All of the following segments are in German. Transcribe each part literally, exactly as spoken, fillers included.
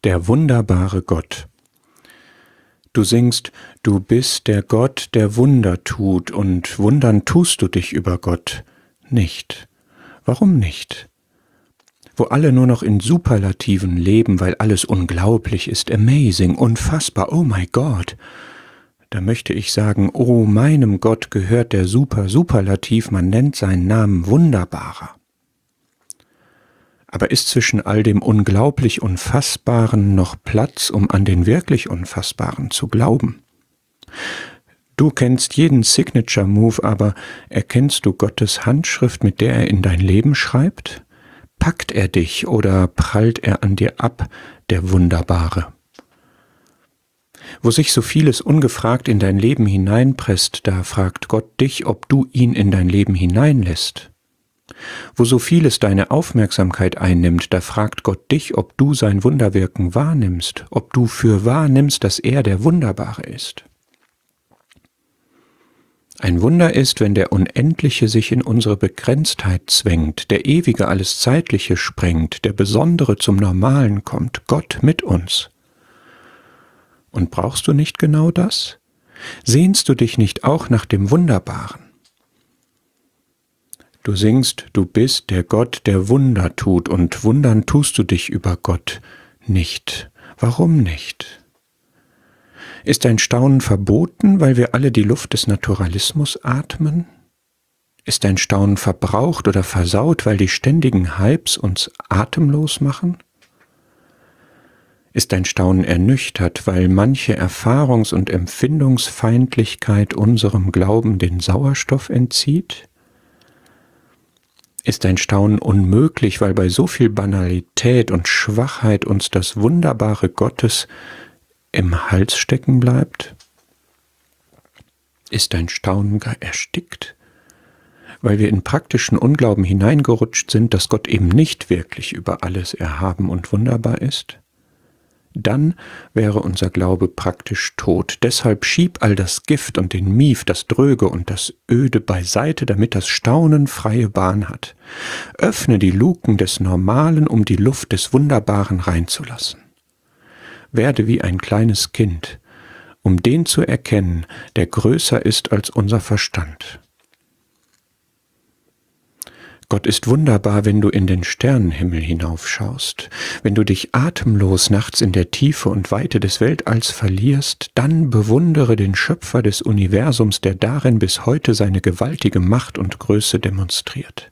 der wunderbare Gott. Du singst, du bist der Gott, der Wunder tut, und wundern tust du dich über Gott nicht. Warum nicht? Wo alle nur noch in Superlativen leben, weil alles unglaublich ist, amazing, unfassbar, oh my God, da möchte ich sagen, oh, meinem Gott gehört der Super, Superlativ, man nennt seinen Namen Wunderbarer. Aber ist zwischen all dem unglaublich Unfassbaren noch Platz, um an den wirklich Unfassbaren zu glauben? Du kennst jeden Signature-Move, aber erkennst du Gottes Handschrift, mit der er in dein Leben schreibt? Packt er dich oder prallt er an dir ab, der Wunderbare? Wo sich so vieles ungefragt in dein Leben hineinpresst, da fragt Gott dich, ob du ihn in dein Leben hineinlässt. Wo so vieles deine Aufmerksamkeit einnimmt, da fragt Gott dich, ob du sein Wunderwirken wahrnimmst, ob du für wahr nimmst, dass er der Wunderbare ist. Ein Wunder ist, wenn der Unendliche sich in unsere Begrenztheit zwängt, der Ewige alles Zeitliche sprengt, der Besondere zum Normalen kommt, Gott mit uns. Und brauchst du nicht genau das? Sehnst du dich nicht auch nach dem Wunderbaren? Du singst, du bist der Gott, der Wunder tut, und wundern tust du dich über Gott nicht. Warum nicht? Ist dein Staunen verboten, weil wir alle die Luft des Naturalismus atmen? Ist dein Staunen verbraucht oder versaut, weil die ständigen Hypes uns atemlos machen? Ist dein Staunen ernüchtert, weil manche Erfahrungs- und Empfindungsfeindlichkeit unserem Glauben den Sauerstoff entzieht? Ist dein Staunen unmöglich, weil bei so viel Banalität und Schwachheit uns das Wunderbare Gottes im Hals stecken bleibt? Ist dein Staunen gar erstickt, weil wir in praktischen Unglauben hineingerutscht sind, dass Gott eben nicht wirklich über alles erhaben und wunderbar ist? Dann wäre unser Glaube praktisch tot. Deshalb schieb all das Gift und den Mief, das Dröge und das Öde beiseite, damit das Staunen freie Bahn hat. Öffne die Luken des Normalen, um die Luft des Wunderbaren reinzulassen. Werde wie ein kleines Kind, um den zu erkennen, der größer ist als unser Verstand. Gott ist wunderbar, wenn du in den Sternenhimmel hinaufschaust. Wenn du dich atemlos nachts in der Tiefe und Weite des Weltalls verlierst, dann bewundere den Schöpfer des Universums, der darin bis heute seine gewaltige Macht und Größe demonstriert.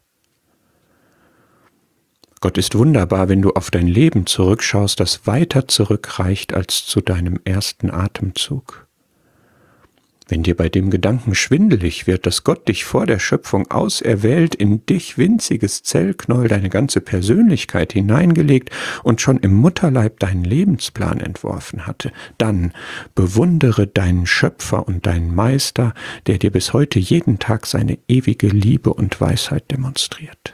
Gott ist wunderbar, wenn du auf dein Leben zurückschaust, das weiter zurückreicht als zu deinem ersten Atemzug. Wenn dir bei dem Gedanken schwindelig wird, dass Gott dich vor der Schöpfung auserwählt, in dich winziges Zellknäuel deine ganze Persönlichkeit hineingelegt und schon im Mutterleib deinen Lebensplan entworfen hatte, dann bewundere deinen Schöpfer und deinen Meister, der dir bis heute jeden Tag seine ewige Liebe und Weisheit demonstriert.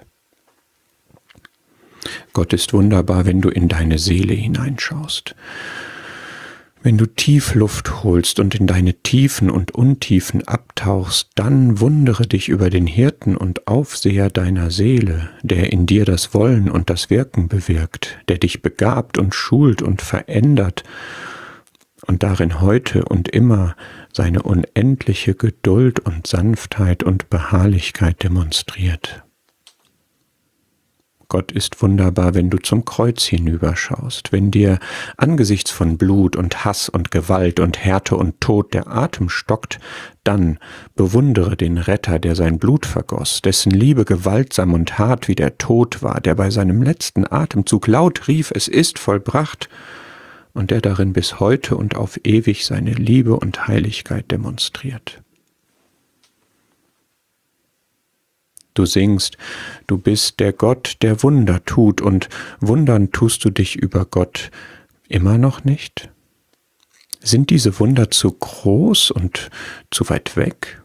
Gott ist wunderbar, wenn du in deine Seele hineinschaust. Wenn du tief Luft holst und in deine Tiefen und Untiefen abtauchst, dann wundere dich über den Hirten und Aufseher deiner Seele, der in dir das Wollen und das Wirken bewirkt, der dich begabt und schult und verändert und darin heute und immer seine unendliche Geduld und Sanftheit und Beharrlichkeit demonstriert. Gott ist wunderbar, wenn du zum Kreuz hinüberschaust, wenn dir angesichts von Blut und Hass und Gewalt und Härte und Tod der Atem stockt, dann bewundere den Retter, der sein Blut vergoss, dessen Liebe gewaltsam und hart wie der Tod war, der bei seinem letzten Atemzug laut rief, es ist vollbracht, und der darin bis heute und auf ewig seine Liebe und Heiligkeit demonstriert. Du singst, du bist der Gott, der Wunder tut, und wundern tust du dich über Gott immer noch nicht? Sind diese Wunder zu groß und zu weit weg?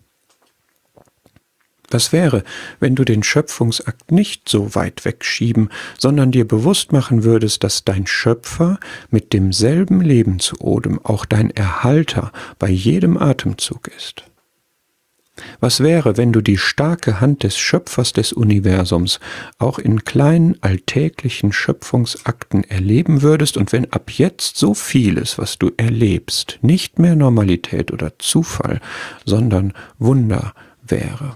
Was wäre, wenn du den Schöpfungsakt nicht so weit wegschieben, sondern dir bewusst machen würdest, dass dein Schöpfer mit demselben Lebensodem auch dein Erhalter bei jedem Atemzug ist? Was wäre, wenn du die starke Hand des Schöpfers des Universums auch in kleinen alltäglichen Schöpfungsakten erleben würdest und wenn ab jetzt so vieles, was du erlebst, nicht mehr Normalität oder Zufall, sondern Wunder wäre?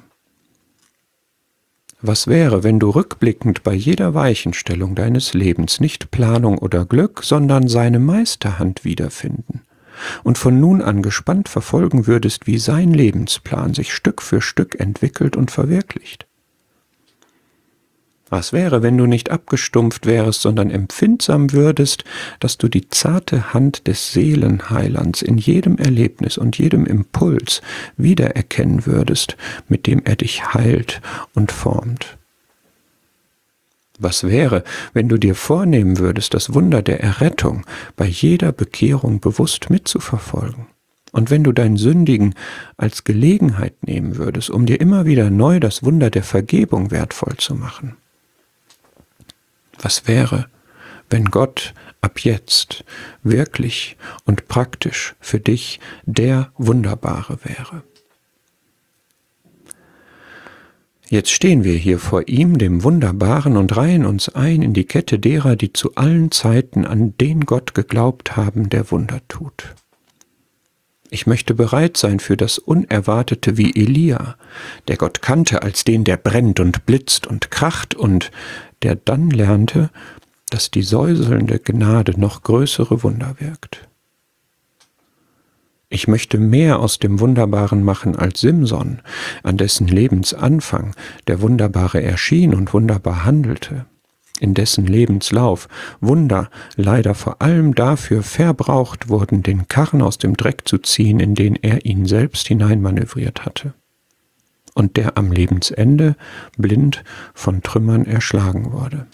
Was wäre, wenn du rückblickend bei jeder Weichenstellung deines Lebens nicht Planung oder Glück, sondern seine Meisterhand wiederfinden und von nun an gespannt verfolgen würdest, wie sein Lebensplan sich Stück für Stück entwickelt und verwirklicht? Was wäre, wenn du nicht abgestumpft wärest, sondern empfindsam würdest, dass du die zarte Hand des Seelenheilands in jedem Erlebnis und jedem Impuls wiedererkennen würdest, mit dem er dich heilt und formt? Was wäre, wenn du dir vornehmen würdest, das Wunder der Errettung bei jeder Bekehrung bewusst mitzuverfolgen? Und wenn du dein Sündigen als Gelegenheit nehmen würdest, um dir immer wieder neu das Wunder der Vergebung wertvoll zu machen? Was wäre, wenn Gott ab jetzt wirklich und praktisch für dich der Wunderbare wäre? Jetzt stehen wir hier vor ihm, dem Wunderbaren, und reihen uns ein in die Kette derer, die zu allen Zeiten an den Gott geglaubt haben, der Wunder tut. Ich möchte bereit sein für das Unerwartete wie Elia, der Gott kannte als den, der brennt und blitzt und kracht und der dann lernte, dass die säuselnde Gnade noch größere Wunder wirkt. Ich möchte mehr aus dem Wunderbaren machen als Simson, an dessen Lebensanfang der Wunderbare erschien und wunderbar handelte, in dessen Lebenslauf Wunder leider vor allem dafür verbraucht wurden, den Karren aus dem Dreck zu ziehen, in den er ihn selbst hineinmanövriert hatte, und der am Lebensende blind von Trümmern erschlagen wurde.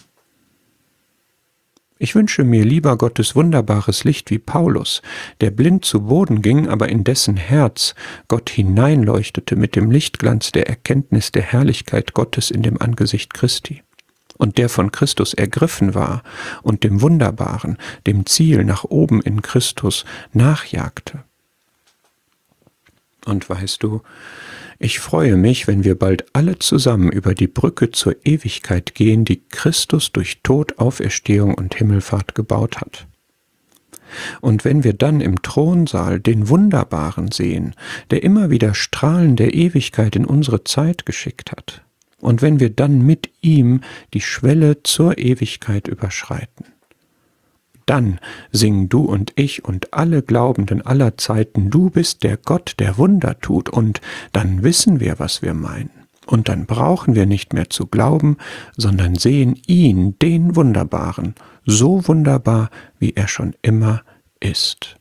Ich wünsche mir lieber Gottes wunderbares Licht wie Paulus, der blind zu Boden ging, aber in dessen Herz Gott hineinleuchtete mit dem Lichtglanz der Erkenntnis der Herrlichkeit Gottes in dem Angesicht Christi, und der von Christus ergriffen war und dem Wunderbaren, dem Ziel nach oben in Christus nachjagte. Und weißt du, ich freue mich, wenn wir bald alle zusammen über die Brücke zur Ewigkeit gehen, die Christus durch Tod, Auferstehung und Himmelfahrt gebaut hat. Und wenn wir dann im Thronsaal den Wunderbaren sehen, der immer wieder Strahlen der Ewigkeit in unsere Zeit geschickt hat, und wenn wir dann mit ihm die Schwelle zur Ewigkeit überschreiten, dann singen du und ich und alle Glaubenden aller Zeiten, du bist der Gott, der Wunder tut, und dann wissen wir, was wir meinen. Und dann brauchen wir nicht mehr zu glauben, sondern sehen ihn, den Wunderbaren, so wunderbar, wie er schon immer ist.